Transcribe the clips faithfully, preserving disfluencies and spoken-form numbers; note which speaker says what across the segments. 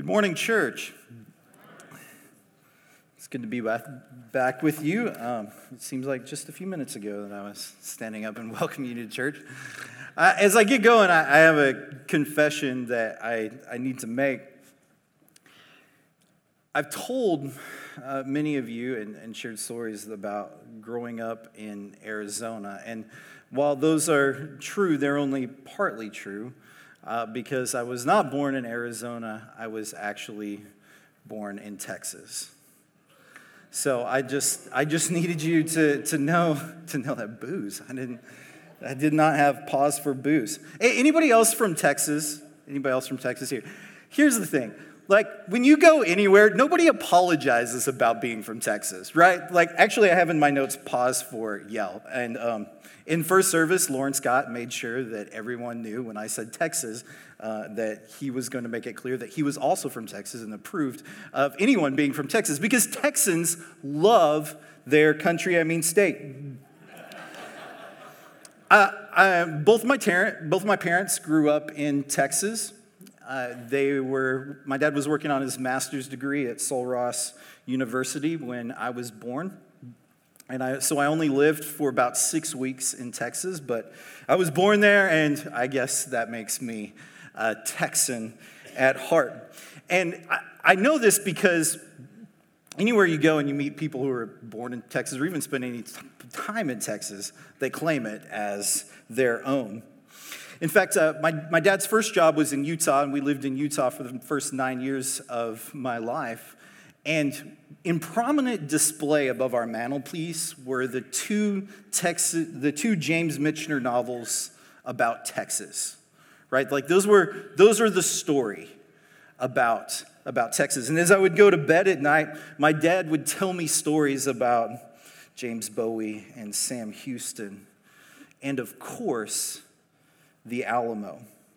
Speaker 1: Good morning, church. It's good to be back, back with you. Um, it seems like just a few minutes ago that I was standing up and welcoming you to church. Uh, as I get going, I, I have a confession that I, I need to make. I've told uh, many of you and, and shared stories about growing up in Arizona. And while those are true, they're only partly true. Uh, because I was not born in Arizona, I was actually born in Texas. So I just I just needed you to to know to know that booze. I didn't I did not have pause for booze. Hey, anybody else from Texas? Anybody else from Texas here? Here's the thing. Like, when you go anywhere, nobody apologizes about being from Texas, right? Like, actually, I have in my notes pause for yell. And um, in first service, Lauren Scott made sure that everyone knew when I said Texas uh, that he was going to make it clear that he was also from Texas and approved of anyone being from Texas because Texans love their country, I mean state. uh, I, both, my tar- both my parents grew up in Texas. Uh, they were, my dad was working on his master's degree at Sul Ross University when I was born. And I, so I only lived for about six weeks in Texas, but I was born there, and I guess that makes me a Texan at heart. And I, I know this because anywhere you go and you meet people who are born in Texas or even spend any time in Texas, they claim it as their own. In fact, uh, my, my dad's first job was in Utah, and we lived in Utah for the first nine years of my life. And in prominent display above our mantelpiece were the two Texas, the two James Michener novels about Texas, right? Like those were those are the story about about Texas. And as I would go to bed at night, my dad would tell me stories about James Bowie and Sam Houston, and of course, the Alamo.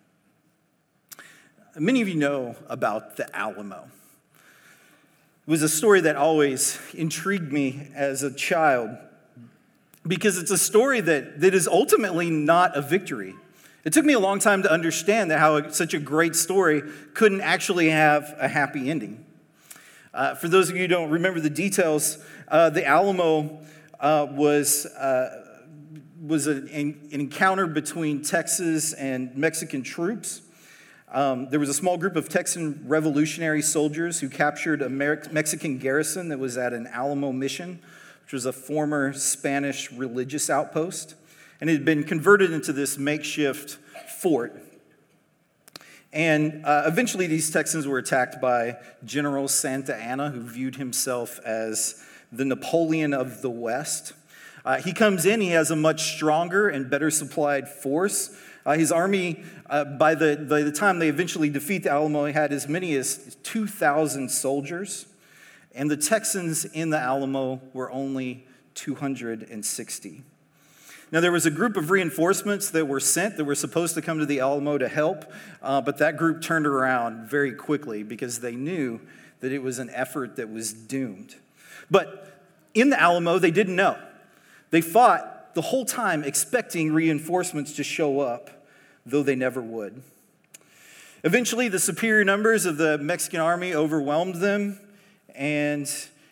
Speaker 1: Many of you know about the Alamo. It was a story that always intrigued me as a child because it's a story that, that is ultimately not a victory. It took me a long time to understand that how such a great story couldn't actually have a happy ending. Uh, for those of you who don't remember the details, uh, the Alamo uh, was... Uh, was an, an encounter between Texas and Mexican troops. Um, there was a small group of Texan revolutionary soldiers who captured a Mexican garrison that was at an Alamo mission, which was a former Spanish religious outpost, and it had been converted into this makeshift fort. And uh, eventually these Texans were attacked by General Santa Anna, who viewed himself as the Napoleon of the West. Uh, he comes in, he has a much stronger and better supplied force. Uh, his army, uh, by, the, by the time they eventually defeat the Alamo, had as many as two thousand soldiers. And the Texans in the Alamo were only two hundred sixty. Now, there was a group of reinforcements that were sent that were supposed to come to the Alamo to help, uh, but that group turned around very quickly because they knew that it was an effort that was doomed. But in the Alamo, they didn't know. They fought the whole time expecting reinforcements to show up, though they never would. Eventually, the superior numbers of the Mexican army overwhelmed them and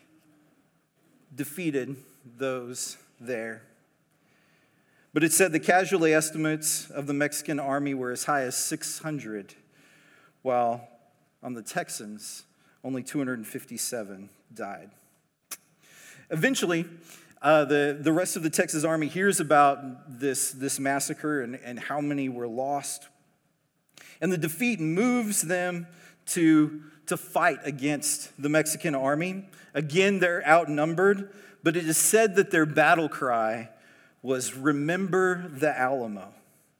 Speaker 1: defeated those there. But it said the casualty estimates of the Mexican army were as high as six hundred, while on the Texans, only two hundred fifty-seven died. Eventually, Uh, the, the rest of the Texas Army hears about this, this massacre and, and how many were lost. And the defeat moves them to, to fight against the Mexican army. Again, they're outnumbered, but it is said that their battle cry was, "Remember the Alamo."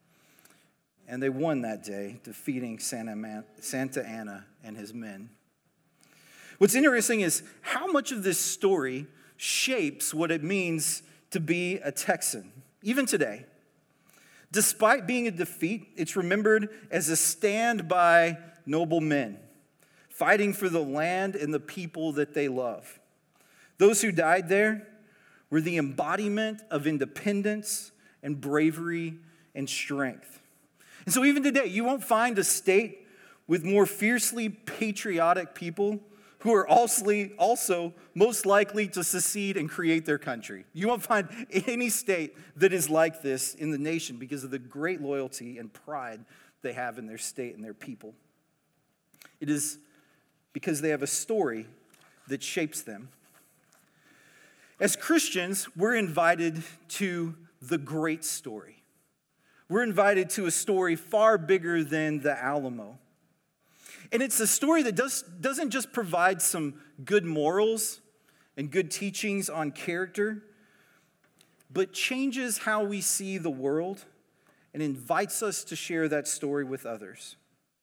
Speaker 1: And they won that day, defeating Santa, Man- Santa Anna and his men. What's interesting is how much of this story shapes what it means to be a Texan, even today. Despite being a defeat, it's remembered as a stand by noble men, fighting for the land and the people that they love. Those who died there were the embodiment of independence and bravery and strength. And so even today, you won't find a state with more fiercely patriotic people who are also, also most likely to secede and create their country. You won't find any state that is like this in the nation because of the great loyalty and pride they have in their state and their people. It is because they have a story that shapes them. As Christians, we're invited to the great story. We're invited to a story far bigger than the Alamo. And it's a story that does, doesn't just provide some good morals and good teachings on character, but changes how we see the world and invites us to share that story with others.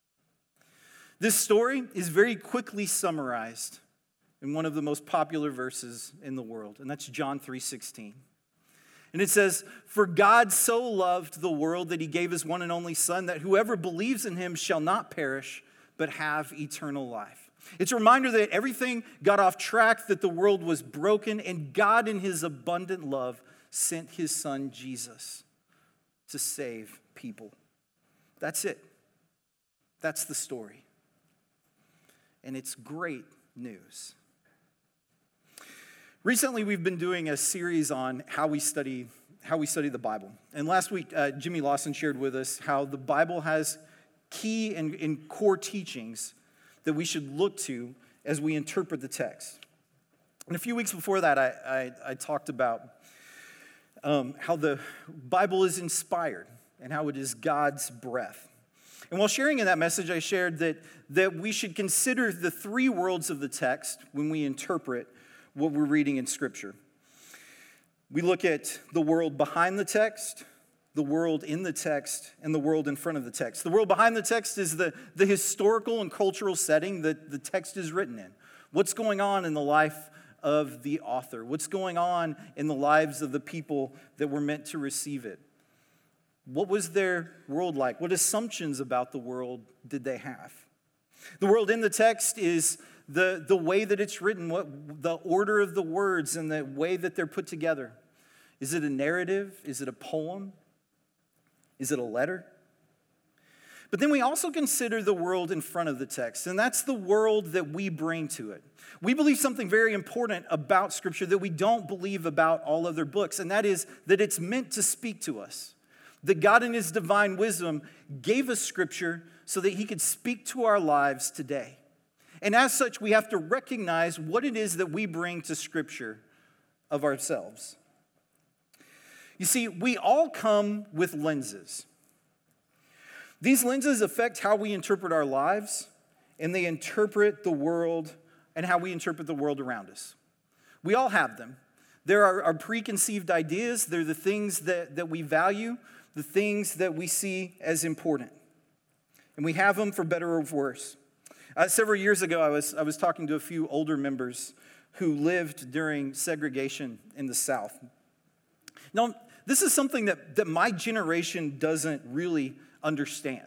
Speaker 1: This story is very quickly summarized in one of the most popular verses in the world, and that's John three sixteen. And it says, "For God so loved the world that he gave his one and only Son, that whoever believes in him shall not perish, but have eternal life." It's a reminder that everything got off track, that the world was broken, and God in his abundant love sent his Son Jesus to save people. That's it. That's the story. And it's great news. Recently, we've been doing a series on how we study how we study the Bible. And last week, uh, Jimmy Lawson shared with us how the Bible has key and, and core teachings that we should look to as we interpret the text. And a few weeks before that, I, I, I talked about um, how the Bible is inspired and how it is God's breath. And while sharing in that message, I shared that, that we should consider the three worlds of the text when we interpret what we're reading in Scripture. We look at the world behind the text, the world in the text, and the world in front of the text. The world behind the text is the, the historical and cultural setting that the text is written in. What's going on in the life of the author? What's going on in the lives of the people that were meant to receive it? What was their world like? What assumptions about the world did they have? The world in the text is the, the way that it's written, what the order of the words and the way that they're put together. Is it a narrative? Is it a poem? Is it a letter? But then we also consider the world in front of the text, and that's the world that we bring to it. We believe something very important about Scripture that we don't believe about all other books, and that is that it's meant to speak to us. That God in his divine wisdom gave us Scripture so that he could speak to our lives today. And as such, we have to recognize what it is that we bring to Scripture of ourselves. You see, we all come with lenses. These lenses affect how we interpret our lives, and they interpret the world and how we interpret the world around us. We all have them. There are our preconceived ideas. They're the things that, that we value, the things that we see as important. And we have them for better or worse. Uh, several years ago, I was, I was talking to a few older members who lived during segregation in the South. Now, this is something that, that my generation doesn't really understand.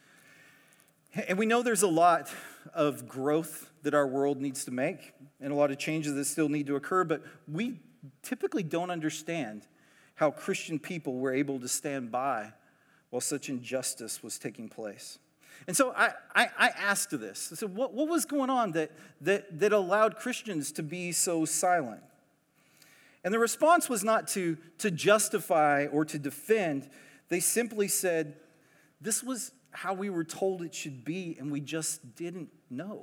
Speaker 1: And we know there's a lot of growth that our world needs to make and a lot of changes that still need to occur, but we typically don't understand how Christian people were able to stand by while such injustice was taking place. And so I, I, I asked this. I said, what, what was going on that, that, that allowed Christians to be so silent? And the response was not to, to justify or to defend. They simply said, this was how we were told it should be, and we just didn't know.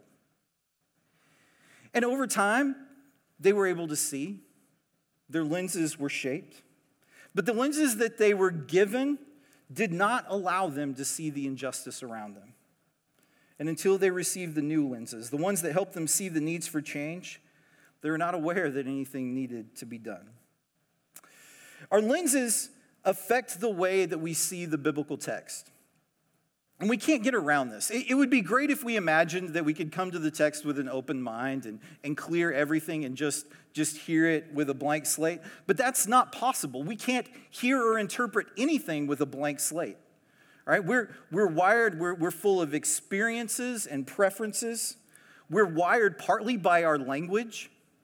Speaker 1: And over time, they were able to see. Their lenses were shaped. But the lenses that they were given did not allow them to see the injustice around them. And until they received the new lenses, the ones that helped them see the needs for change, they were not aware that anything needed to be done. Our lenses affect the way that we see the biblical text. And we can't get around this. It, it would be great if we imagined that we could come to the text with an open mind and, and clear everything and just, just hear it with a blank slate. But that's not possible. We can't hear or interpret anything with a blank slate. All right? We're, we're wired, we're, we're full of experiences and preferences. We're wired partly by our language.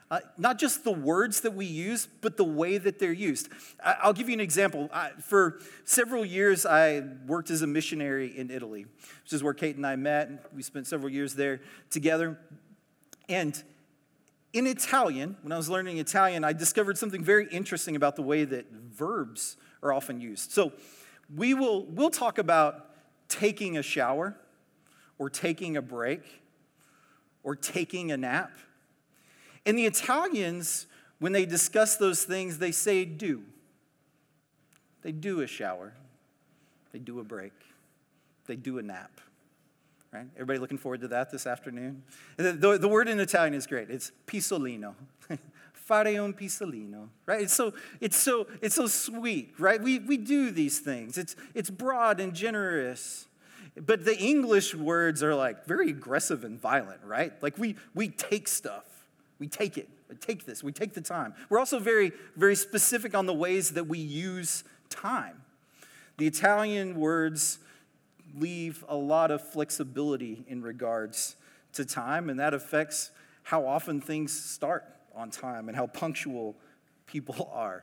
Speaker 1: Uh, not just the words that we use, but the way that they're used. I, I'll give you an example. I, for several years, I worked as a missionary in Italy, which is where Kate and I met. We spent several years there together. And in Italian, when I was learning Italian, I discovered something very interesting about the way that verbs are often used. So we will we'll talk about taking a shower, or taking a break, or taking a nap. And the Italians, when they discuss those things, they say do. They do a shower. They do a break. They do a nap. Right? Everybody looking forward to that this afternoon? The, the, the word in Italian is great. It's pisolino. Fare un pisolino. Right? It's so it's so it's so sweet, right? We we do these things. It's it's broad and generous. But the English words are like very aggressive and violent, right? Like we we take stuff. We take it. We take this. We take the time. We're also very, very specific on the ways that we use time. The Italian words leave a lot of flexibility in regards to time, and that affects how often things start on time and how punctual people are.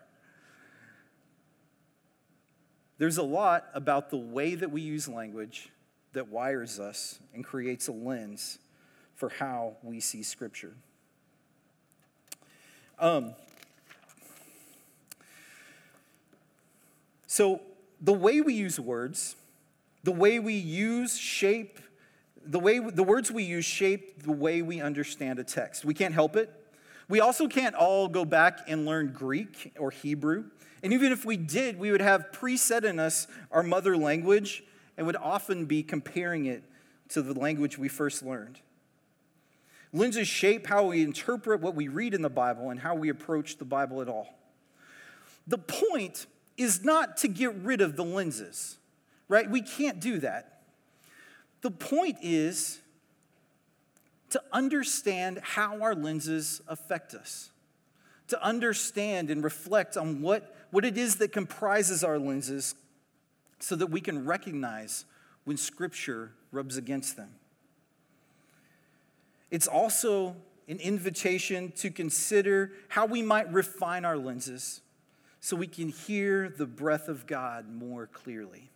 Speaker 1: There's a lot about the way that we use language that wires us and creates a lens for how we see Scripture. Um, so the way we use words, the way we use shape, the way the words we use shape the way we understand a text. We can't help it. We also can't all go back and learn Greek or Hebrew. And even if we did, we would have preset in us our mother language and would often be comparing it to the language we first learned. Lenses shape how we interpret what we read in the Bible and how we approach the Bible at all. The point is not to get rid of the lenses, right? We can't do that. The point is to understand how our lenses affect us, to understand and reflect on what, what it is that comprises our lenses so that we can recognize when Scripture rubs against them. It's also an invitation to consider how we might refine our lenses so we can hear the breath of God more clearly.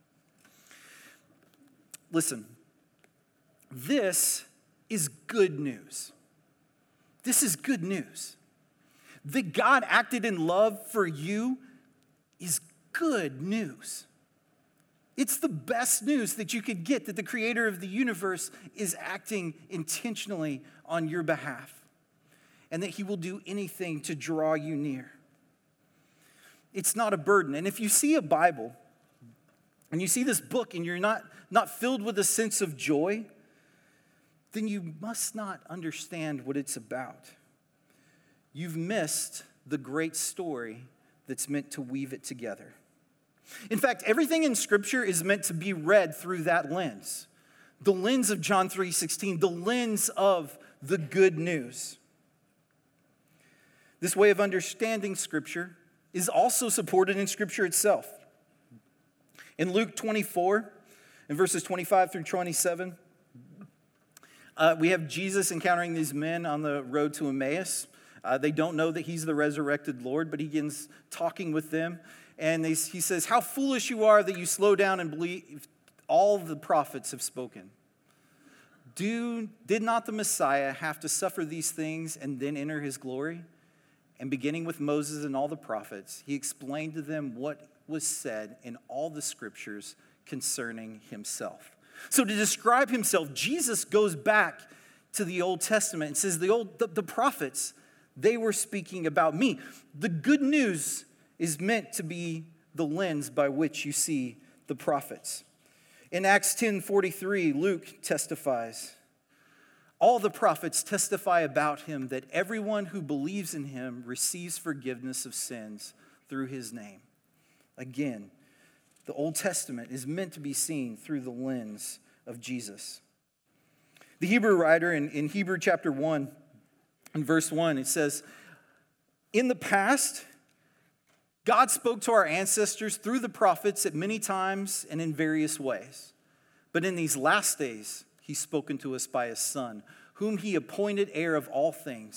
Speaker 1: Listen, this is good news. This is good news. That God acted in love for you is good news. It's the best news that you could get, that the creator of the universe is acting intentionally on your behalf and that he will do anything to draw you near. It's not a burden. And if you see a Bible and you see this book and you're not, not filled with a sense of joy, then you must not understand what it's about. You've missed the great story that's meant to weave it together. In fact, everything in Scripture is meant to be read through that lens. The lens of John three sixteen, the lens of the good news. This way of understanding Scripture is also supported in Scripture itself. In Luke twenty-four, in verses twenty-five through twenty-seven, uh, we have Jesus encountering these men on the road to Emmaus. Uh, they don't know that he's the resurrected Lord, but he begins talking with them. And they, he says, how foolish you are that you slow down and believe all the prophets have spoken. Do, did not the Messiah have to suffer these things and then enter his glory? And beginning with Moses and all the prophets, he explained to them what was said in all the scriptures concerning himself. So to describe himself, Jesus goes back to the Old Testament and says, the, old, the, the prophets, they were speaking about me. The good news is meant to be the lens by which you see the prophets. In Acts ten forty-three, Luke testifies, all the prophets testify about him that everyone who believes in him receives forgiveness of sins through his name. Again, the Old Testament is meant to be seen through the lens of Jesus. The Hebrew writer in, in Hebrew chapter one, in verse one, it says, in the past, God spoke to our ancestors through the prophets at many times and in various ways. But in these last days, he's spoken to us by his Son, whom he appointed heir of all things,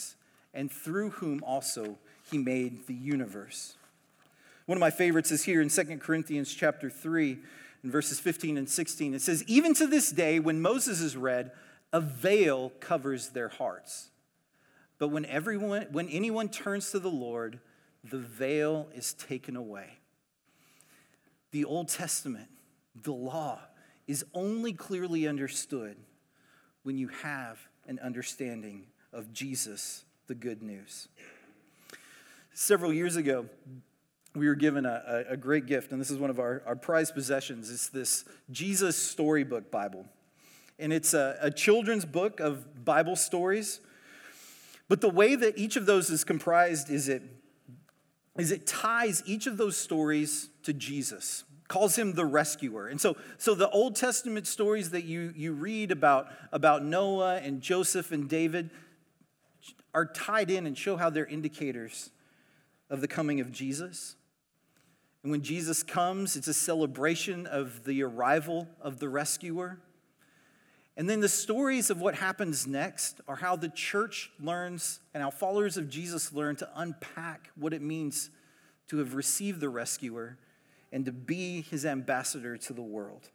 Speaker 1: and through whom also he made the universe. One of my favorites is here in Second Corinthians chapter three, in verses fifteen and sixteen. It says, even to this day, when Moses is read, a veil covers their hearts. But when everyone, when anyone turns to the Lord, the veil is taken away. The Old Testament, the law, is only clearly understood when you have an understanding of Jesus, the good news. Several years ago, we were given a, a, a great gift, and this is one of our, our prized possessions. It's this Jesus Storybook Bible. And it's a, a children's book of Bible stories. But the way that each of those is comprised is it, is it ties each of those stories to Jesus, calls him the rescuer. And so, so the Old Testament stories that you, you read about, about Noah and Joseph and David are tied in and show how they're indicators of the coming of Jesus. And when Jesus comes, it's a celebration of the arrival of the rescuer. And then the stories of what happens next are how the church learns and how followers of Jesus learn to unpack what it means to have received the rescuer and to be his ambassador to the world.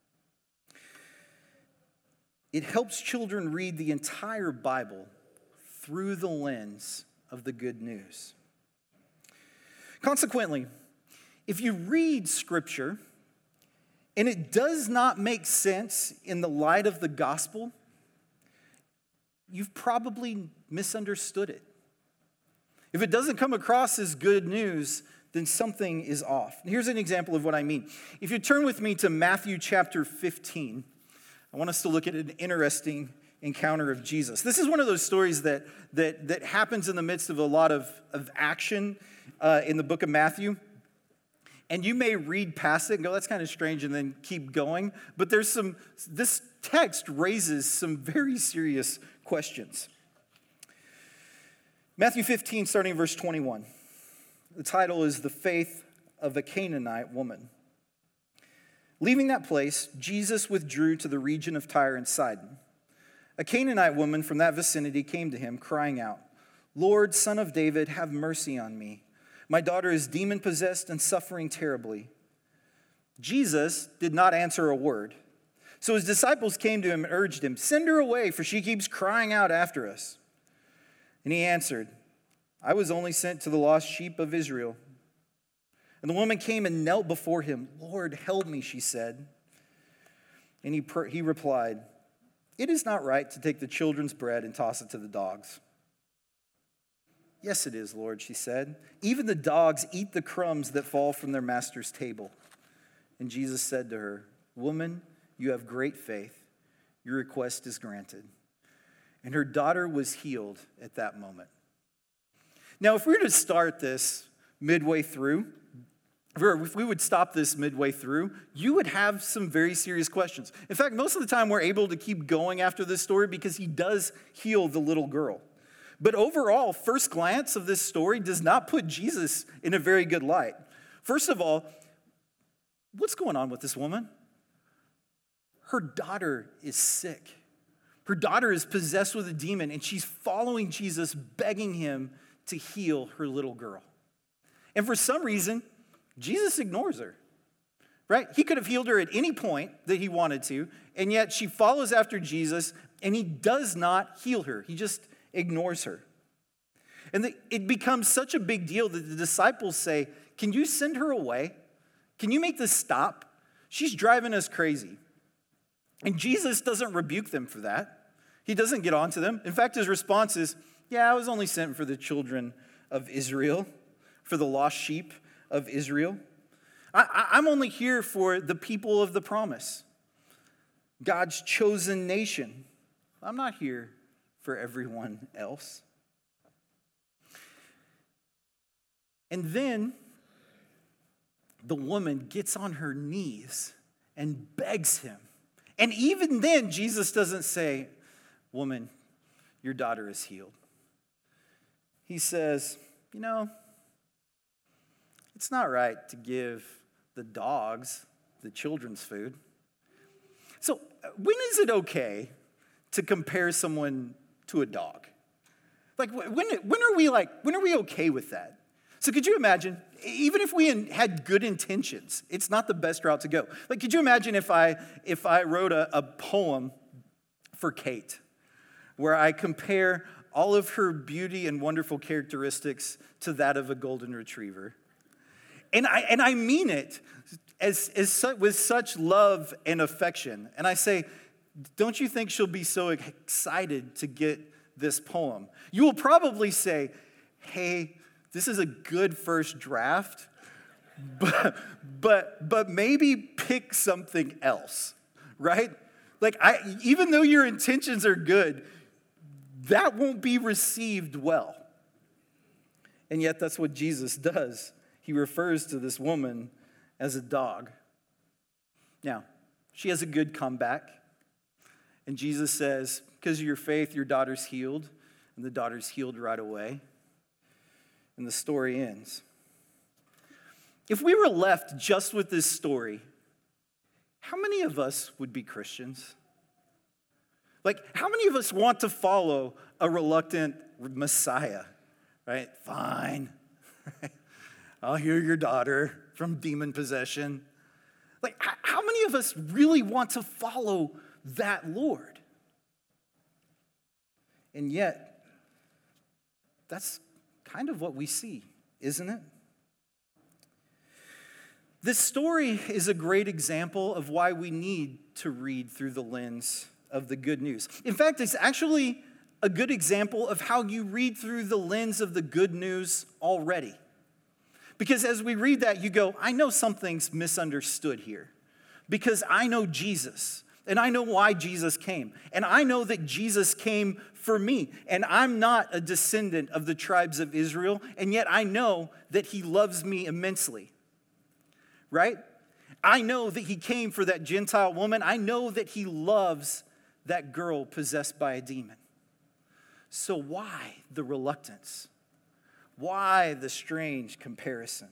Speaker 1: It helps children read the entire Bible through the lens of the good news. Consequently, if you read Scripture and it does not make sense in the light of the gospel, you've probably misunderstood it. If it doesn't come across as good news, then something is off. Here's an example of what I mean. If you turn with me to Matthew chapter fifteen, I want us to look at an interesting encounter of Jesus. This is one of those stories that, that, that happens in the midst of a lot of, of action uh, in the book of Matthew. And you may read past it and go, that's kind of strange, and then keep going. But there's some, this text raises some very serious questions. Matthew fifteen, starting in verse twenty-one. The title is The Faith of a Canaanite Woman. Leaving that place, Jesus withdrew to the region of Tyre and Sidon. A Canaanite woman from that vicinity came to him, crying out, Lord, Son of David, have mercy on me. My daughter is demon-possessed and suffering terribly. Jesus did not answer a word. So his disciples came to him and urged him, send her away, for she keeps crying out after us. And he answered, I was only sent to the lost sheep of Israel. And the woman came and knelt before him. Lord, help me, she said. And he, per- he replied, it is not right to take the children's bread and toss it to the dogs. Yes, it is, Lord, she said. Even the dogs eat the crumbs that fall from their master's table. And Jesus said to her, Woman, you have great faith. Your request is granted. And her daughter was healed at that moment. Now, if we were to start this midway through, if we would stop this midway through, you would have some very serious questions. In fact, most of the time we're able to keep going after this story because he does heal the little girl. But overall, first glance of this story does not put Jesus in a very good light. First of all, what's going on with this woman? Her daughter is sick. Her daughter is possessed with a demon, and she's following Jesus, begging him to heal her little girl. And for some reason, Jesus ignores her, right? He could have healed her at any point that he wanted to, and yet she follows after Jesus, and he does not heal her. He just ignores her. And the, it becomes such a big deal that the disciples say, can you send her away? Can you make this stop? She's driving us crazy. And Jesus doesn't rebuke them for that. He doesn't get on to them. In fact, his response is, yeah, I was only sent for the children of Israel, for the lost sheep of Israel. I, I'm only here for the people of the promise, God's chosen nation. I'm not here for everyone else. And then the woman gets on her knees and begs him. And even then, Jesus doesn't say, woman, your daughter is healed. He says, you know, it's not right to give the dogs the children's food. So when is it okay to compare someone to a dog? Like, when, when are we like, when are we okay with that? So could you imagine, even if we had good intentions, it's not the best route to go. Like, could you imagine if I, if I wrote a, a poem for Kate, where I compare all of her beauty and wonderful characteristics to that of a golden retriever? And I, and I mean it as, as su- with such love and affection. And I say, don't you think she'll be so excited to get this poem? You will probably say, hey, this is a good first draft, but, but, but maybe pick something else, right? Like, I, even though your intentions are good, that won't be received well. And yet that's what Jesus does. He refers to this woman as a dog. Now, she has a good comeback. And Jesus says, because of your faith, your daughter's healed. And the daughter's healed right away. And the story ends. If we were left just with this story, how many of us would be Christians? Like, how many of us want to follow a reluctant Messiah, right? Fine. I'll heal your daughter from demon possession. Like, how many of us really want to follow that Lord? And yet, that's kind of what we see, isn't it? This story is a great example of why we need to read through the lens of the good news. In fact, it's actually a good example of how you read through the lens of the good news already. Because as we read that, you go, I know something's misunderstood here. Because I know Jesus, and I know why Jesus came. And I know that Jesus came for me. And I'm not a descendant of the tribes of Israel, and yet I know that he loves me immensely. Right? I know that he came for that Gentile woman. I know that he loves that girl possessed by a demon. So why the reluctance? Why the strange comparison?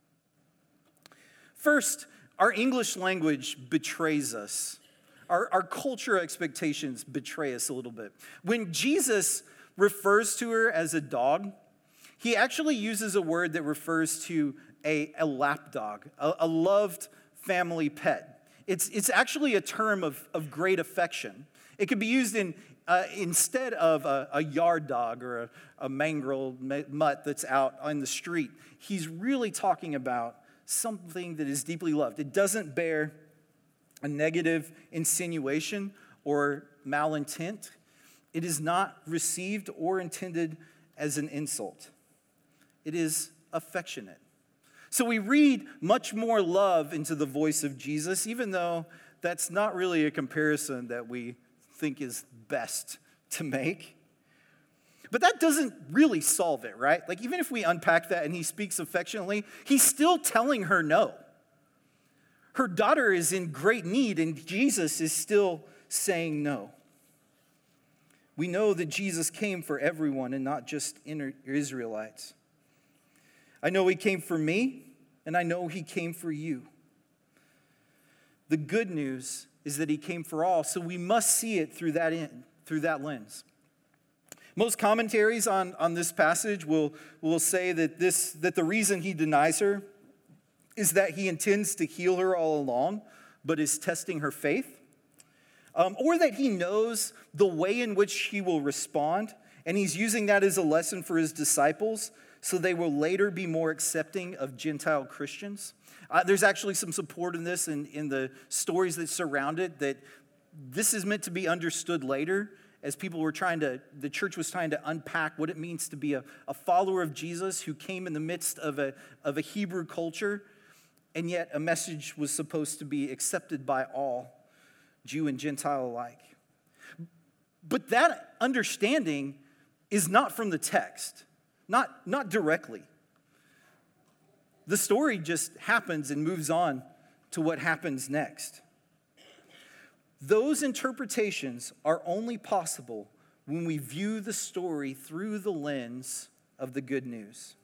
Speaker 1: First, our English language betrays us. Our, our culture expectations betray us a little bit. When Jesus refers to her as a dog, he actually uses a word that refers to a, a lap dog, a, a loved family pet. It's, it's actually a term of, of great affection. It could be used in uh, instead of a, a yard dog or a, a mongrel mutt that's out on the street. He's really talking about something that is deeply loved. It doesn't bear a negative insinuation or malintent. It is not received or intended as an insult. It is affectionate. So we read much more love into the voice of Jesus, even though that's not really a comparison that we think is best to make. But that doesn't really solve it, right? Like, even if we unpack that and he speaks affectionately, he's still telling her no. Her daughter is in great need, and Jesus is still saying no. We know that Jesus came for everyone and not just Israelites. I know he came for me, and I know he came for you. The good news is that he came for all, so we must see it through that in, through that lens. Most commentaries on, on this passage will, will say that this that the reason he denies her is that he intends to heal her all along, but is testing her faith. Um, or that he knows the way in which he will respond, and he's using that as a lesson for his disciples, so they will later be more accepting of Gentile Christians. Uh, there's actually some support in this in, in the stories that surround it, that this is meant to be understood later as people were trying to, the church was trying to unpack what it means to be a, a follower of Jesus who came in the midst of a, of a Hebrew culture, and yet a message was supposed to be accepted by all, Jew and Gentile alike. But that understanding is not from the text, not, not directly. The story just happens and moves on to what happens next. Those interpretations are only possible when we view the story through the lens of the good news.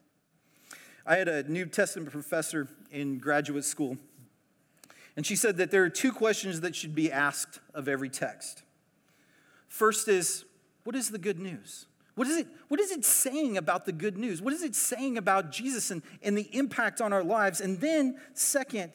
Speaker 1: I had a New Testament professor in graduate school, and she said that there are two questions that should be asked of every text. First is, what is the good news? What is it, what is it saying about the good news? What is it saying about Jesus and, and the impact on our lives? And then, second,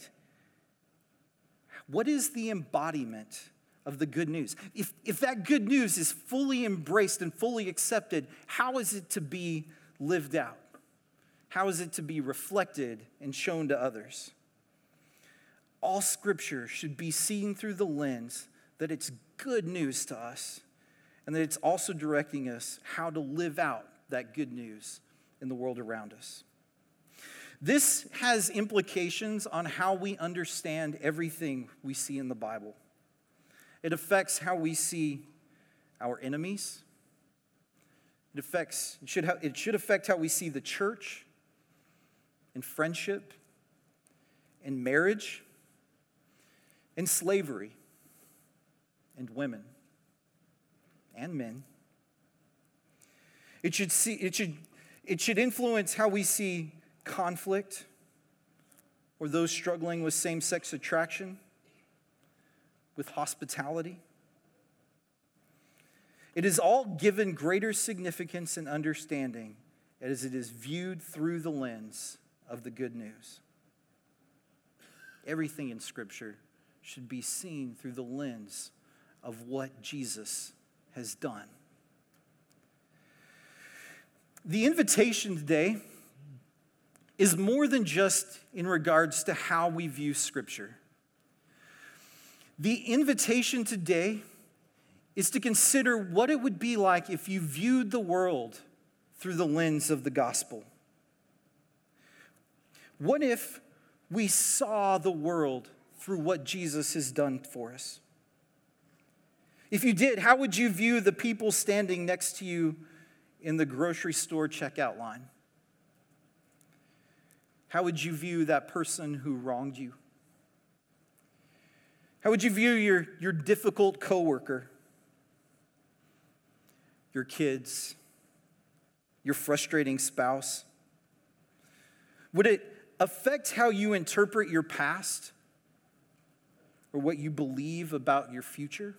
Speaker 1: what is the embodiment of the good news? If, if that good news is fully embraced and fully accepted, how is it to be lived out? How is it to be reflected and shown to others? All Scripture should be seen through the lens that it's good news to us, and that it's also directing us how to live out that good news in the world around us. This has implications on how we understand everything we see in the Bible. It affects how we see our enemies. It affects, it should, ha- it should affect how we see the church and friendship and marriage and slavery and women and men. It should see, it should, it should influence how we see conflict or those struggling with same-sex attraction, with hospitality. It is all given greater significance and understanding as it is viewed through the lens of the good news. Everything in Scripture should be seen through the lens of what Jesus has done. The invitation today is more than just in regards to how we view Scripture. The invitation today is to consider what it would be like if you viewed the world through the lens of the gospel. What if we saw the world through what Jesus has done for us? If you did, how would you view the people standing next to you in the grocery store checkout line? How would you view that person who wronged you? How would you view your, your difficult coworker, your kids, your frustrating spouse? Would it affect how you interpret your past or what you believe about your future?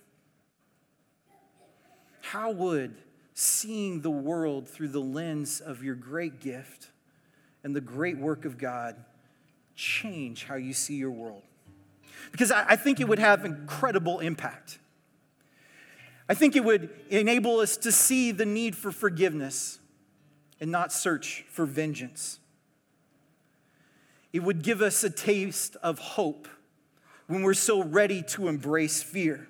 Speaker 1: How would seeing the world through the lens of your great gift and the great work of God change how you see your world? Because I, I think it would have incredible impact. I think it would enable us to see the need for forgiveness and not search for vengeance. It would give us a taste of hope when we're so ready to embrace fear.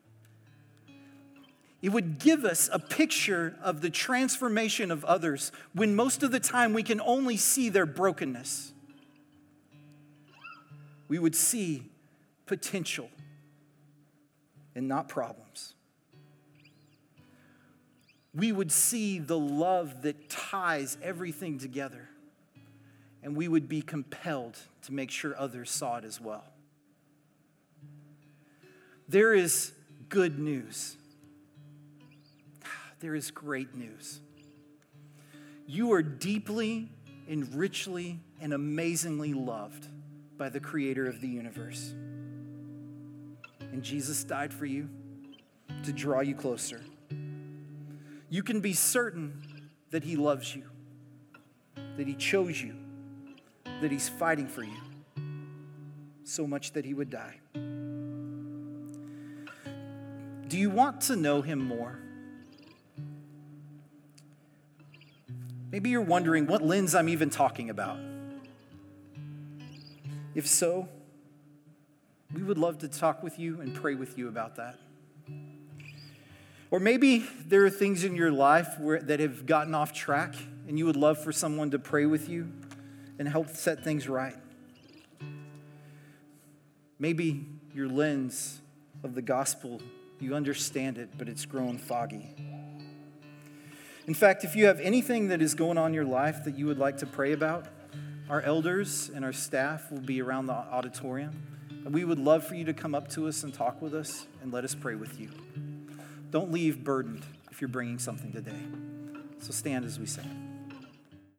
Speaker 1: It would give us a picture of the transformation of others when most of the time we can only see their brokenness. We would see potential and not problems. We would see the love that ties everything together, and we would be compelled to make sure others saw it as well. There is good news. There is great news. You are deeply and richly and amazingly loved by the Creator of the universe. And Jesus died for you to draw you closer. You can be certain that He loves you, that He chose you, that He's fighting for you, so much that He would die. Do you want to know Him more? Maybe you're wondering what lens I'm even talking about. If so, we would love to talk with you and pray with you about that. Or maybe there are things in your life where, that have gotten off track, and you would love for someone to pray with you and help set things right. Maybe your lens of the gospel, you understand it, but it's grown foggy. In fact, if you have anything that is going on in your life that you would like to pray about, our elders and our staff will be around the auditorium. And we would love for you to come up to us and talk with us and let us pray with you. Don't leave burdened if you're bringing something today. So stand as we sing.